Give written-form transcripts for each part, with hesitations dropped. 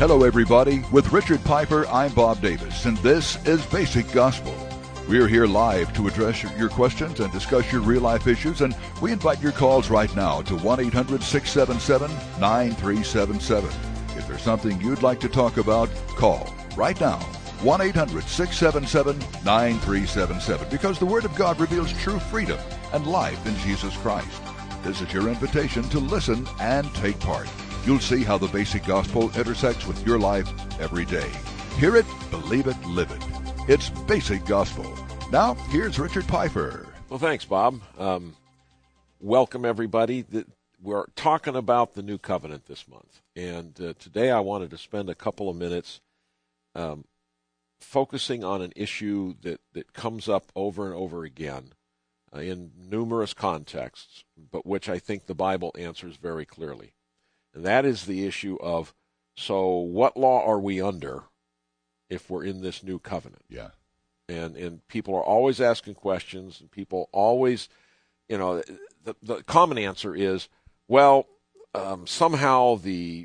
Hello, everybody. With Richard Piper, I'm Bob Davis, and this is Basic Gospel. We're here live to address your questions and discuss your real-life issues, and we invite your calls right now to 1-800-677-9377. If there's something you'd like to talk about, call right now, 1-800-677-9377, because the Word of God reveals true freedom and life in Jesus Christ. This is your invitation to listen and take part. You'll see how the Basic Gospel intersects with your life every day. Hear it, believe it, live it. It's Basic Gospel. Now, here's Richard Piper. Well, thanks, Bob. Welcome, everybody. We're talking about the New Covenant this month. And today I wanted to spend a couple of minutes focusing on an issue that comes up over and over again in numerous contexts, but which I think the Bible answers very clearly. And that is the issue of, so what law are we under if we're in this new covenant? Yeah. And people are always asking questions, and people always, the common answer is, well, somehow the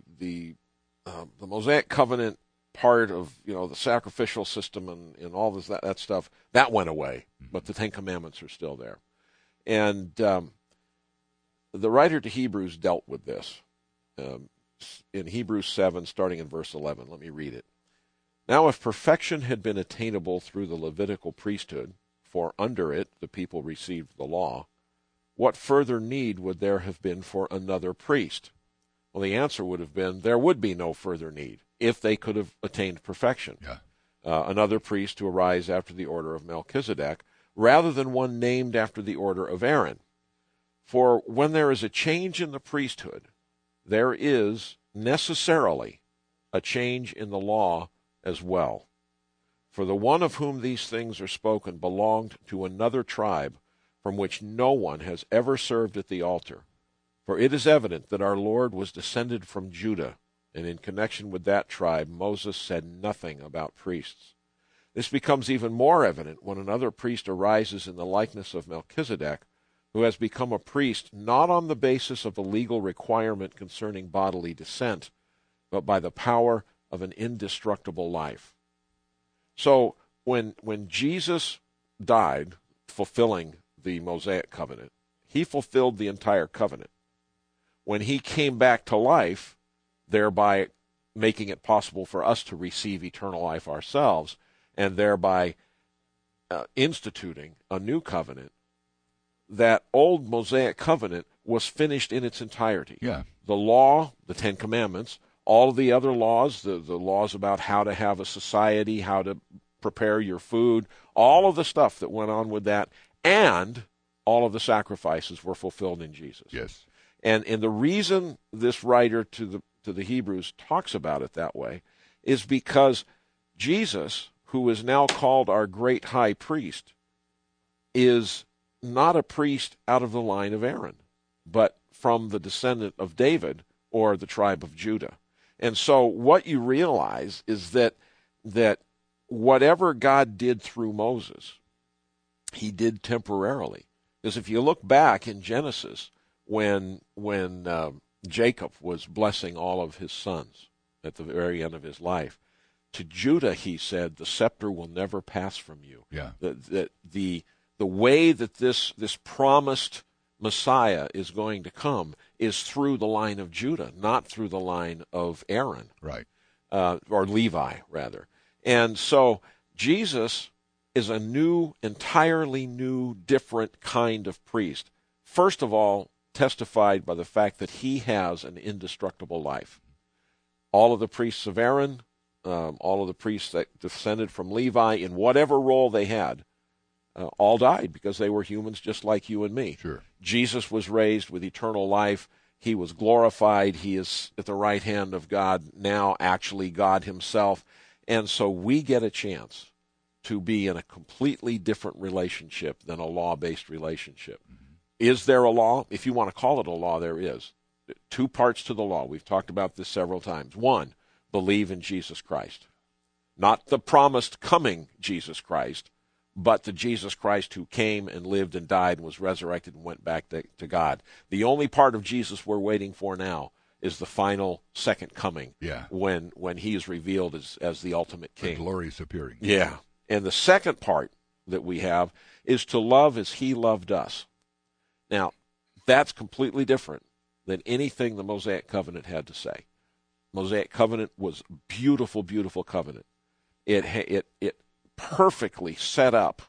Mosaic covenant part of, the sacrificial system and all this, that stuff, that went away, but the Ten Commandments are still there. And the writer to Hebrews dealt with this. In Hebrews 7, starting in verse 11. Let me read it. Now, if perfection had been attainable through the Levitical priesthood, for under it the people received the law, what further need would there have been for another priest? Well, the answer would have been there would be no further need if they could have attained perfection. Yeah. Another priest to arise after the order of Melchizedek, rather than one named after the order of Aaron. For when there is a change in the priesthood, there is necessarily a change in the law as well. For the one of whom these things are spoken belonged to another tribe from which no one has ever served at the altar. For it is evident that our Lord was descended from Judah, and in connection with that tribe Moses said nothing about priests. This becomes even more evident when another priest arises in the likeness of Melchizedek, who has become a priest not on the basis of the legal requirement concerning bodily descent, but by the power of an indestructible life. So when Jesus died, fulfilling the Mosaic covenant, he fulfilled the entire covenant. When he came back to life, thereby making it possible for us to receive eternal life ourselves, and thereby instituting a new covenant, that old Mosaic covenant was finished in its entirety. Yeah. The law, the Ten Commandments, all of the other laws, the laws about how to have a society, how to prepare your food, all of the stuff that went on with that, and all of the sacrifices were fulfilled in Jesus. Yes. And the reason this writer to the Hebrews talks about it that way is because Jesus, who is now called our great high priest, is not a priest out of the line of Aaron, but from the descendant of David or the tribe of Judah. And so what you realize is that whatever God did through Moses, he did temporarily. Because if you look back in Genesis, when Jacob was blessing all of his sons at the very end of his life, to Judah he said, the scepter will never pass from you. Yeah. The way that this promised Messiah is going to come is through the line of Judah, not through the line of Aaron. Right. Or Levi, rather. And so Jesus is a entirely new, different kind of priest. First of all, testified by the fact that he has an indestructible life. All of the priests of Aaron, all of the priests that descended from Levi, in whatever role they had, all died because they were humans just like you and me. Sure. Jesus was raised with eternal life. He was glorified. He is at the right hand of God now, actually God himself. And so we get a chance to be in a completely different relationship than a law-based relationship. Mm-hmm. Is there a law? If you want to call it a law, there is. Two parts to the law. We've talked about this several times. One, believe in Jesus Christ. Not the promised coming Jesus Christ, but the Jesus Christ who came and lived and died and was resurrected and went back to God. The only part of Jesus we're waiting for now is the final second coming. Yeah. When he is revealed as the ultimate The king. glorious appearing. Yeah. And the second part that we have is to love as he loved us. Now, that's completely different than anything the Mosaic Covenant had to say. Mosaic Covenant was a beautiful, beautiful covenant. It perfectly set up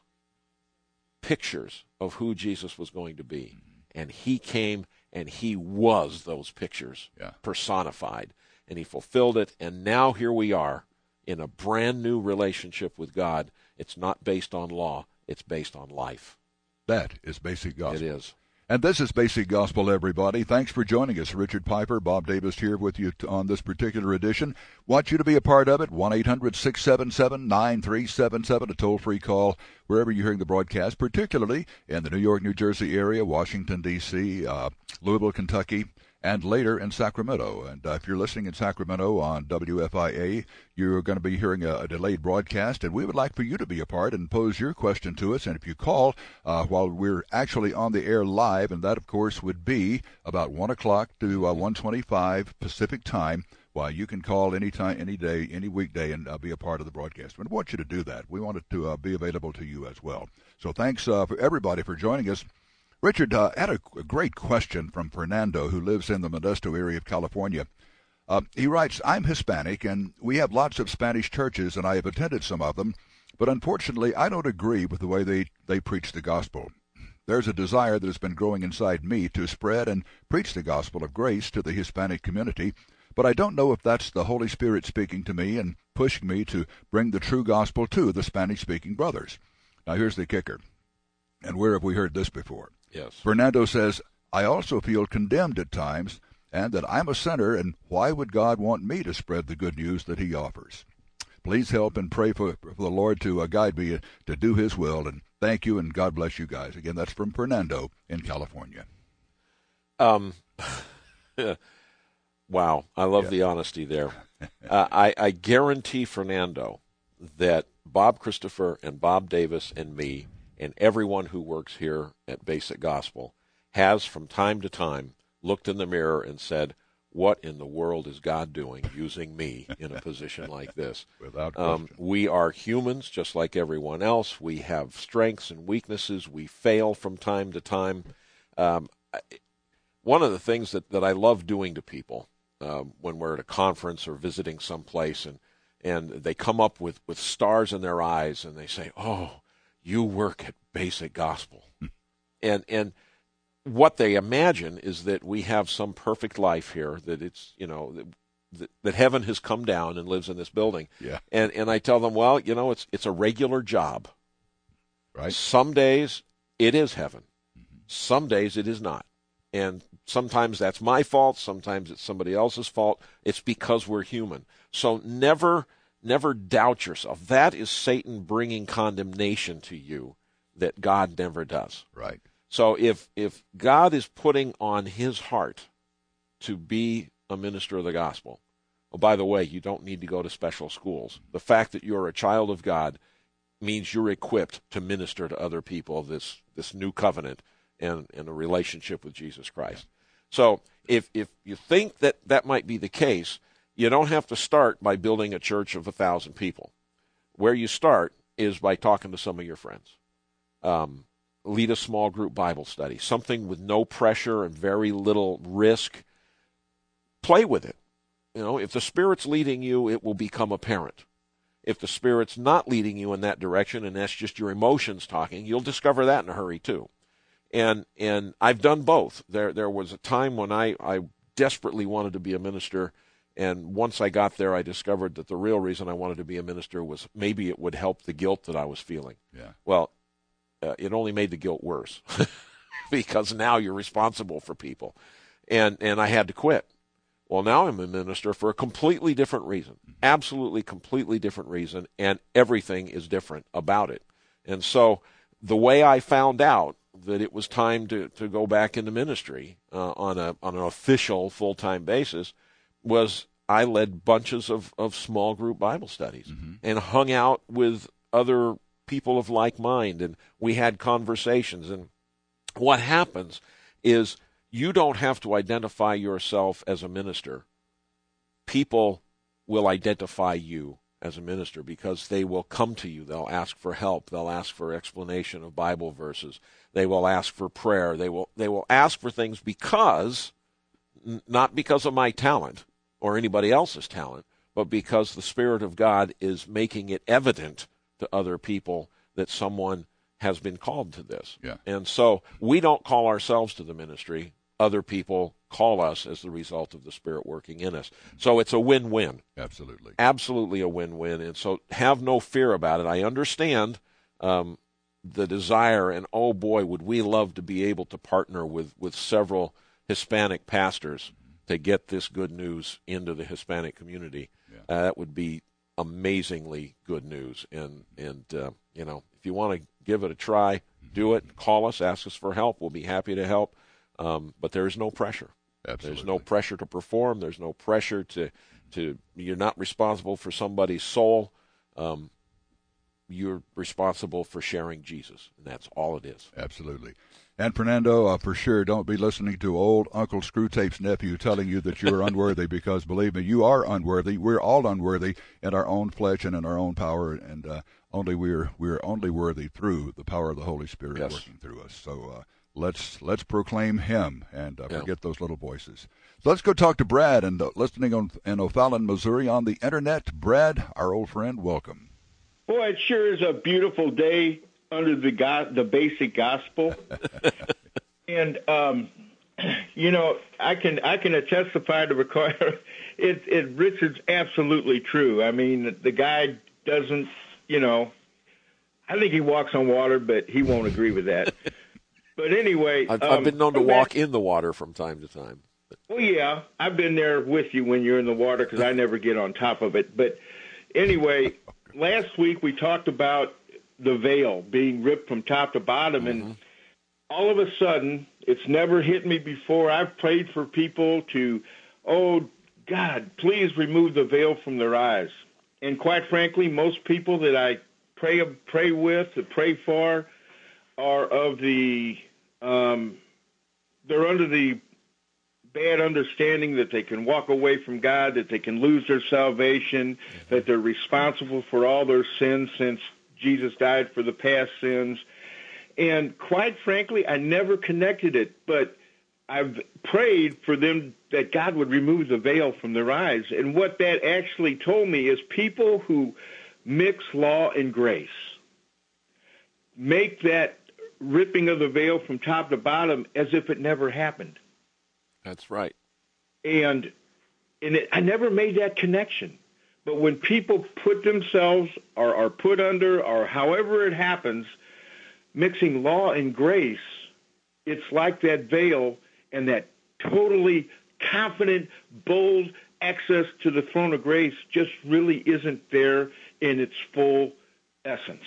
pictures of who Jesus was going to be. And he came and he was those pictures personified. And he fulfilled it. And now here we are in a brand new relationship with God. It's not based on law. It's based on life. That is basic gospel. It is. And this is Basic Gospel, everybody. Thanks for joining us. Richard Piper, Bob Davis here with you on this particular edition. Want you to be a part of it. 1-800-677-9377, a toll-free call wherever you're hearing the broadcast, particularly in the New York, New Jersey area, Washington, D.C., Louisville, Kentucky, and later in Sacramento. And if you're listening in Sacramento on WFIA, you're going to be hearing a delayed broadcast, and we would like for you to be a part and pose your question to us. And if you call while we're actually on the air live, and that, of course, would be about 1 o'clock to 1:25 Pacific time, well, you can call anytime, any day, any weekday, and be a part of the broadcast. We want you to do that. We want it to be available to you as well. So thanks for everybody for joining us. Richard, had a great question from Fernando, who lives in the Modesto area of California. He writes, I'm Hispanic, and we have lots of Spanish churches, and I have attended some of them, but unfortunately I don't agree with the way they preach the gospel. There's a desire that has been growing inside me to spread and preach the gospel of grace to the Hispanic community, but I don't know if that's the Holy Spirit speaking to me and pushing me to bring the true gospel to the Spanish-speaking brothers. Now here's the kicker, and where have we heard this before? Yes. Fernando says, I also feel condemned at times, and that I'm a sinner, and why would God want me to spread the good news that he offers? Please help and pray for the Lord to guide me to do his will, and thank you, and God bless you guys. Again, that's from Fernando in California. Wow, I love the honesty there. I guarantee, Fernando, that Bob Christopher and Bob Davis and me and everyone who works here at Basic Gospel has from time to time looked in the mirror and said, what in the world is God doing using me in a position like this? Without question. We are humans just like everyone else. We have strengths and weaknesses. We fail from time to time. One of the things that I love doing to people when we're at a conference or visiting someplace and they come up with stars in their eyes and they say, oh, you work at Basic Gospel. And what they imagine is that we have some perfect life here, that it's, that heaven has come down and lives in this building. Yeah. And I tell them, well, it's a regular job. Right. Some days it is heaven. Some days it is not. And sometimes that's my fault. Sometimes it's somebody else's fault. It's because we're human. So never doubt yourself. That is Satan bringing condemnation to you that God never does. Right. So if God is putting on his heart to be a minister of the gospel, by the way, you don't need to go to special schools. The fact that you're a child of God means you're equipped to minister to other people this new covenant and a relationship with Jesus Christ. So if you think that might be the case, you don't have to start by building a church of 1,000 people. Where you start is by talking to some of your friends. Lead a small group Bible study, something with no pressure and very little risk. Play with it. If the Spirit's leading you, it will become apparent. If the Spirit's not leading you in that direction, and that's just your emotions talking, you'll discover that in a hurry too. And I've done both. There was a time when I desperately wanted to be a minister, and once I got there, I discovered that the real reason I wanted to be a minister was maybe it would help the guilt that I was feeling. Yeah. Well, it only made the guilt worse because now you're responsible for people. And I had to quit. Well, now I'm a minister for a completely different reason, absolutely completely different reason, and everything is different about it. And so the way I found out that it was time to go back into ministry on an official full-time basis was I led bunches of small group Bible studies and hung out with other people of like mind, and we had conversations. And what happens is you don't have to identify yourself as a minister. People will identify you as a minister because they will come to you. They'll ask for help. They'll ask for explanation of Bible verses. They will ask for prayer. They will ask for things because, not because of my talent or anybody else's talent, but because the Spirit of God is making it evident to other people that someone has been called to this. Yeah. And so we don't call ourselves to the ministry. Other people call us as the result of the Spirit working in us. So it's a win-win. Absolutely. Absolutely a win-win. And so have no fear about it. I understand the desire, and oh boy, would we love to be able to partner with several Hispanic pastors to get this good news into the Hispanic community. Yeah. That would be amazingly good news. And you know, if you want to give it a try, do it. Call us, ask us for help. We'll be happy to help. But there is no pressure. Absolutely. There's no pressure to perform. There's no pressure to you're not responsible for somebody's soul. You're responsible for sharing Jesus, and that's all it is. Absolutely. And Fernando, for sure, don't be listening to old Uncle Screwtape's nephew telling you that you're unworthy, because believe me, you are unworthy. We're all unworthy in our own flesh and in our own power, and we're only worthy through the power of the Holy Spirit working through us. So let's proclaim Him and forget those little voices. So let's go talk to Brad, and listening in O'Fallon, Missouri, on the internet. Brad, our old friend, welcome. Boy, it sure is a beautiful day under the basic gospel. And, you know, I can testify to record Richard's absolutely true. I mean, the guy doesn't, you know, I think he walks on water, but he won't agree with that. But anyway. I've been known to walk in the water from time to time. Well, yeah, I've been there with you when you're in the water because I never get on top of it. But anyway, last week we talked about the veil being ripped from top to bottom, and all of a sudden, it's never hit me before. I've prayed for people to, oh, God, please remove the veil from their eyes. And quite frankly, most people that I pray with, that pray for, are of the, they're under the bad understanding that they can walk away from God, that they can lose their salvation, that they're responsible for all their sins since Jesus died for the past sins. And quite frankly, I never connected it, but I've prayed for them that God would remove the veil from their eyes. And what that actually told me is people who mix law and grace make that ripping of the veil from top to bottom as if it never happened. That's right. And I never made that connection. But when people put themselves or are put under, or however it happens, mixing law and grace, it's like that veil and that totally confident, bold access to the throne of grace just really isn't there in its full essence.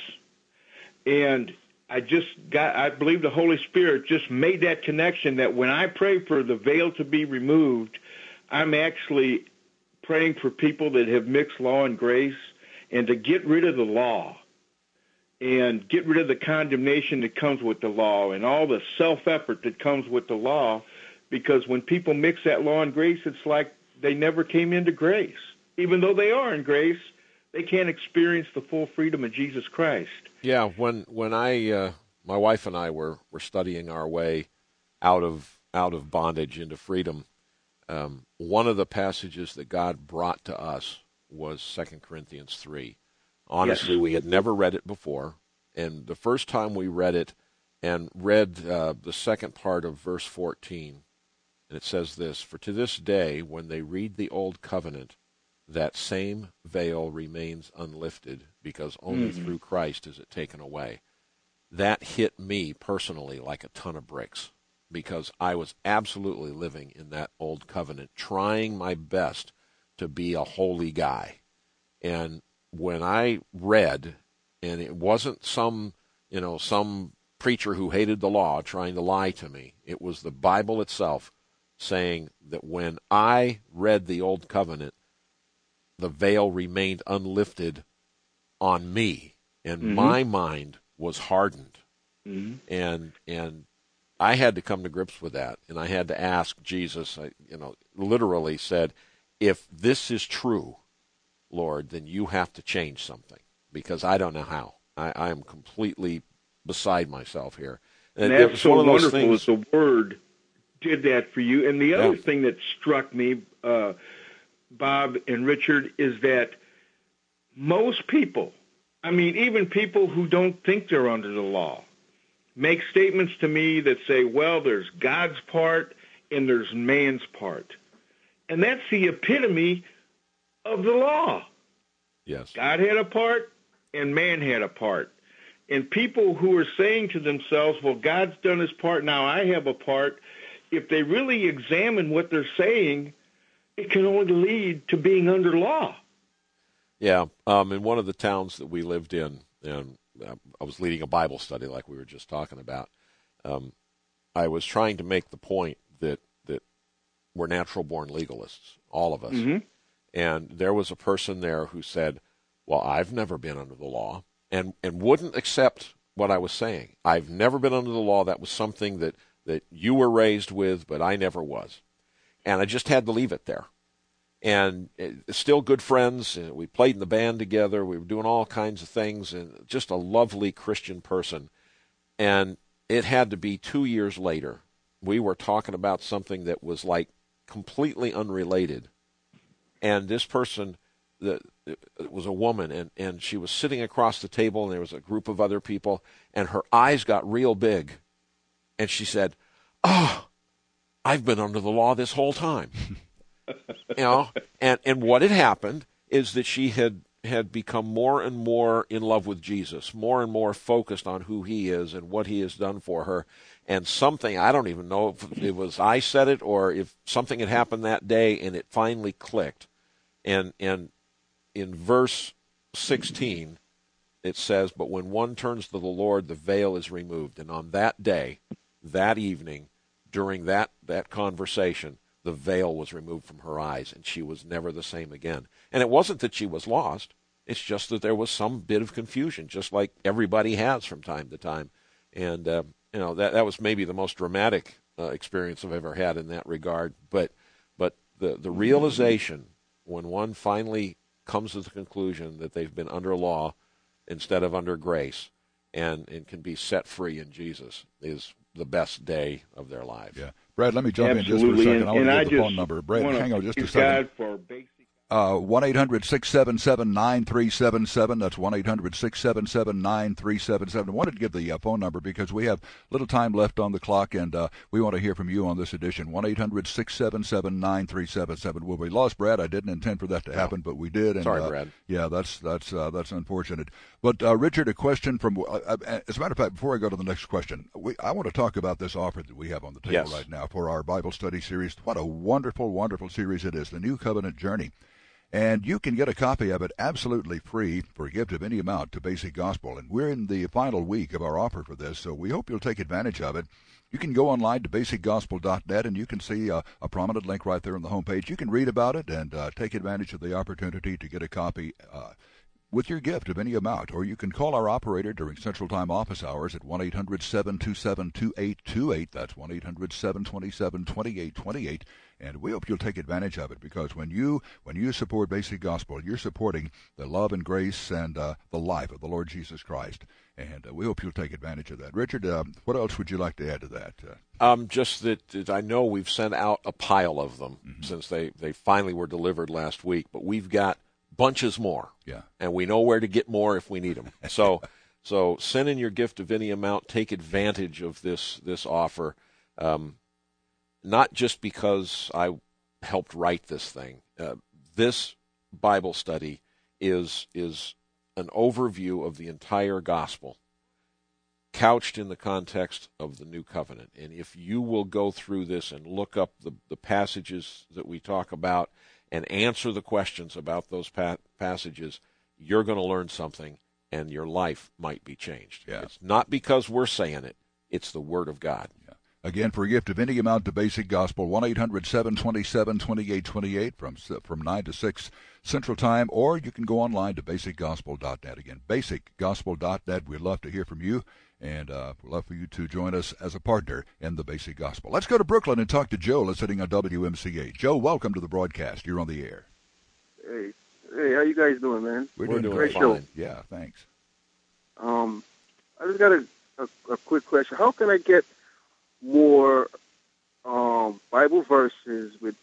And I believe the Holy Spirit just made that connection that when I pray for the veil to be removed, I'm actually praying for people that have mixed law and grace, and to get rid of the law and get rid of the condemnation that comes with the law and all the self-effort that comes with the law, because when people mix that law and grace, it's like they never came into grace. Even though they are in grace, they can't experience the full freedom of Jesus Christ. Yeah, when my wife and I were studying our way out of bondage into freedom, one of the passages that God brought to us was 2 Corinthians 3. Honestly, we had never read it before, and the first time we read it and read the second part of verse 14, and it says this: "For to this day, when they read the Old Covenant, that same veil remains unlifted, because only through Christ is it taken away." That hit me personally like a ton of bricks, because I was absolutely living in that old covenant, trying my best to be a holy guy. And when I read, and it wasn't some preacher who hated the law trying to lie to me, it was the Bible itself saying that when I read the old covenant, the veil remained unlifted on me, and my mind was hardened. And I had to come to grips with that, and I had to ask Jesus. I literally said, if this is true, Lord, then you have to change something, because I don't know how. I am completely beside myself here. And that's so wonderful that the Word did that for you. And the other thing that struck me, Bob and Richard, is that most people, even people who don't think they're under the law, make statements to me that say, well, there's God's part and there's man's part. And that's the epitome of the law. Yes. God had a part and man had a part. And people who are saying to themselves, well, God's done his part, now I have a part, if they really examine what they're saying, it can only lead to being under law. Yeah. In one of the towns that we lived in, and I was leading a Bible study like we were just talking about, I was trying to make the point that we're natural-born legalists, all of us. Mm-hmm. And there was a person there who said, well, I've never been under the law, and wouldn't accept what I was saying. I've never been under the law. That was something that you were raised with, but I never was. And I just had to leave it there. And still good friends. We played in the band together. We were doing all kinds of things, and just a lovely Christian person. And it had to be 2 years later. We were talking about something that was like completely unrelated. And this person, it was a woman, and she was sitting across the table, and there was a group of other people, and her eyes got real big. And she said, oh, I've been under the law this whole time. And what had happened is that she had become more and more in love with Jesus, more and more focused on who he is and what he has done for her. And something, I don't even know if it was I said it or if something had happened that day, and it finally clicked. And in verse 16, it says, but when one turns to the Lord, the veil is removed. And on that day, that evening, during that conversation, the veil was removed from her eyes, and she was never the same again. And it wasn't that she was lost. It's just that there was some bit of confusion, just like everybody has from time to time. And, that was maybe the most dramatic experience I've ever had in that regard. But the realization, when one finally comes to the conclusion that they've been under law instead of under grace and can be set free in Jesus, is the best day of their lives. Yeah. Brad, let me jump in just for a second. I want to give the phone number. Brad, hang on just a second. 1-800-677-9377. That's 1-800-677-9377. I wanted to give the phone number because we have little time left on the clock, and we want to hear from you on this edition. 1-800-677-9377. Well, we lost Brad. I didn't intend for that to happen, but we did. And, sorry, Brad. Yeah, that's unfortunate. But, Richard, a question from as a matter of fact, before I go to the next question, I want to talk about this offer that we have on the table right now for our Bible study series. What a wonderful, wonderful series it is, the New Covenant Journey. And you can get a copy of it absolutely free for a gift of any amount to Basic Gospel. And we're in the final week of our offer for this, so we hope you'll take advantage of it. You can go online to basicgospel.net, and you can see a prominent link right there on the homepage. You can read about it and take advantage of the opportunity to get a copy with your gift of any amount. Or you can call our operator during Central Time office hours at 1-800-727-2828. That's 1-800-727-2828. And we hope you'll take advantage of it, because when you support Basic Gospel, you're supporting the love and grace and the life of the Lord Jesus Christ. And we hope you'll take advantage of that. Richard, what else would you like to add to that? Just that I know we've sent out a pile of them since they finally were delivered last week, but we've got bunches more. Yeah. And we know where to get more if we need them. So send in your gift of any amount. Take advantage of this offer. Not just because I helped write this thing. This Bible study is an overview of the entire gospel, couched in the context of the New Covenant. And if you will go through this and look up the passages that we talk about and answer the questions about those passages, you're going to learn something, and your life might be changed. Yeah. It's not because we're saying it. It's the Word of God. Yeah. Again, for a gift of any amount to Basic Gospel, 1-800-727-2828 from 9 to 6 Central Time, or you can go online to basicgospel.net. Again, basicgospel.net. We'd love to hear from you. And we'd love for you to join us as a partner in the Basic Gospel. Let's go to Brooklyn and talk to Joe, listening on WMCA. Joe, welcome to the broadcast. You're on the air. Hey, how you guys doing, man? We're doing great. Show. Yeah, thanks. I just got a quick question. How can I get more Bible verses with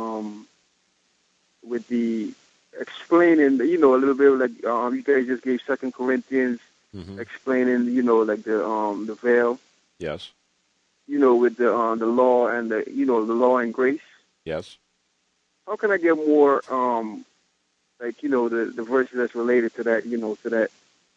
the explaining, a little bit like you guys just gave 2 Corinthians, explaining, like the veil. Yes. With the law and the law and grace. Yes. How can I get more the verses that's related to that, to that?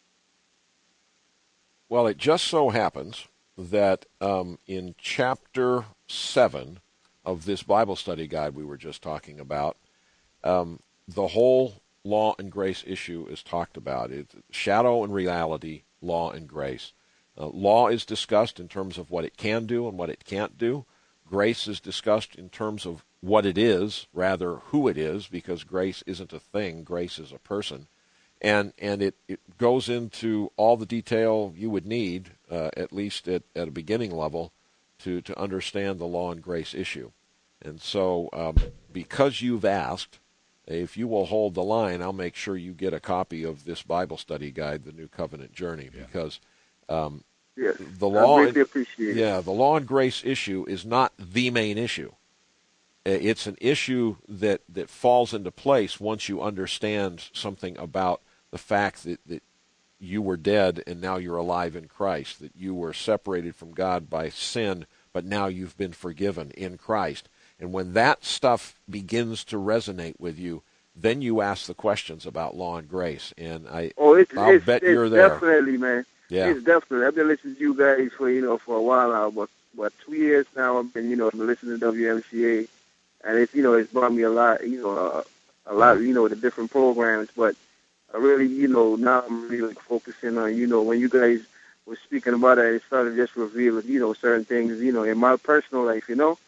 Well, it just so happens that in chapter 7 of this Bible study guide we were just talking about, the whole law and grace issue is talked about. It's shadow and reality, law and grace. Law is discussed in terms of what it can do and what it can't do. Grace is discussed in terms of what it is, rather who it is, because grace isn't a thing, grace is a person. And it goes into all the detail you would need, at least at a beginning level, to understand the law and grace issue. And so because you've asked, if you will hold the line, I'll make sure you get a copy of this Bible study guide, The New Covenant Journey, because yes, the law, I really appreciate it. The law and grace issue is not the main issue. It's an issue that falls into place once you understand something about the fact that you were dead and now you're alive in Christ, that you were separated from God by sin, but now you've been forgiven in Christ. And when that stuff begins to resonate with you, then you ask the questions about law and grace. And I'll bet you're there. Definitely, man. Yeah. It's definitely. I've been listening to you guys for a while now, but 2 years now. I've been listening to WMCA, and it's brought me a lot, the different programs. But I really, now I'm really focusing on, when you guys were speaking about it, it started just revealing, certain things, in my personal life,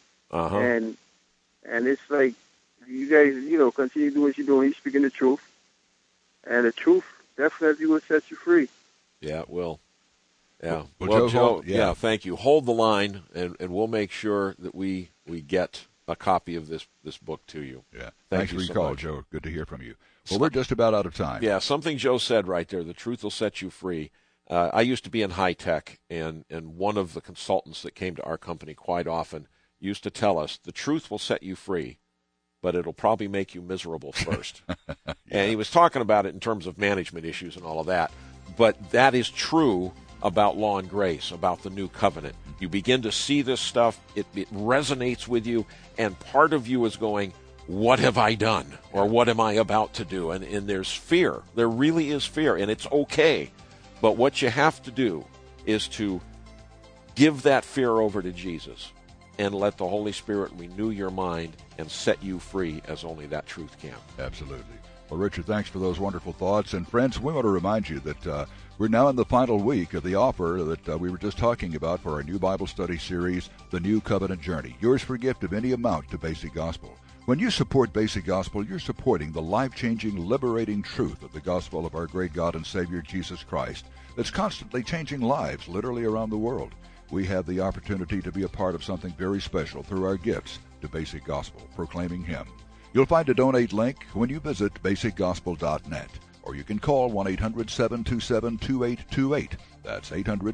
and it's like you guys, continue doing what you're doing. You're speaking the truth, and the truth definitely will set you free. Yeah, it will. Yeah. Well, Joe, thank you. Hold the line, and we'll make sure that we get a copy of this book to you. Yeah. Thanks for your so call, much. Joe. Good to hear from you. Well, we're just about out of time. Yeah, something Joe said right there, the truth will set you free. I used to be in high tech, and one of the consultants that came to our company quite often used to tell us, the truth will set you free, but it'll probably make you miserable first. Yeah. And he was talking about it in terms of management issues and all of that. But that is true about law and grace, about the new covenant. You begin to see this stuff, it resonates with you, and part of you is going, what have I done? Or what am I about to do? And there's fear. There really is fear, and it's okay. But what you have to do is to give that fear over to Jesus and let the Holy Spirit renew your mind and set you free as only that truth can. Absolutely. Well, Richard, thanks for those wonderful thoughts. And friends, we want to remind you that we're now in the final week of the offer that we were just talking about for our new Bible study series, The New Covenant Journey. Yours for a gift of any amount to Basic Gospel. When you support Basic Gospel, you're supporting the life-changing, liberating truth of the gospel of our great God and Savior, Jesus Christ, that's constantly changing lives literally around the world. We have the opportunity to be a part of something very special through our gifts to Basic Gospel, proclaiming Him. You'll find a donate link when you visit basicgospel.net, or you can call 1-800-727-2828. That's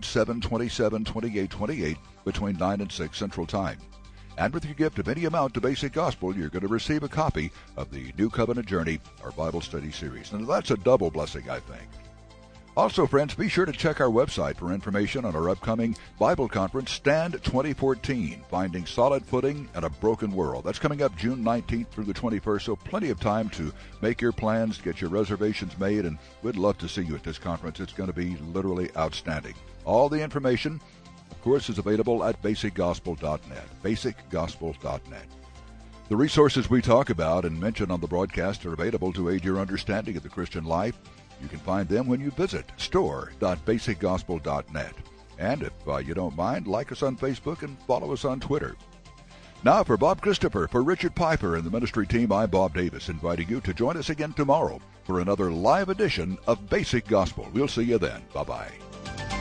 800-727-2828 between 9 and 6 Central Time. And with your gift of any amount to Basic Gospel, you're going to receive a copy of the New Covenant Journey, our Bible study series. And that's a double blessing, I think. Also, friends, be sure to check our website for information on our upcoming Bible Conference, Stand 2014, Finding Solid Footing in a Broken World. That's coming up June 19th through the 21st, so plenty of time to make your plans, get your reservations made, and we'd love to see you at this conference. It's going to be literally outstanding. All the information, of course, is available at basicgospel.net, basicgospel.net. The resources we talk about and mention on the broadcast are available to aid your understanding of the Christian life. You can find them when you visit store.basicgospel.net. And if you don't mind, like us on Facebook and follow us on Twitter. Now, for Bob Christopher, for Richard Piper and the ministry team, I'm Bob Davis, inviting you to join us again tomorrow for another live edition of Basic Gospel. We'll see you then. Bye-bye.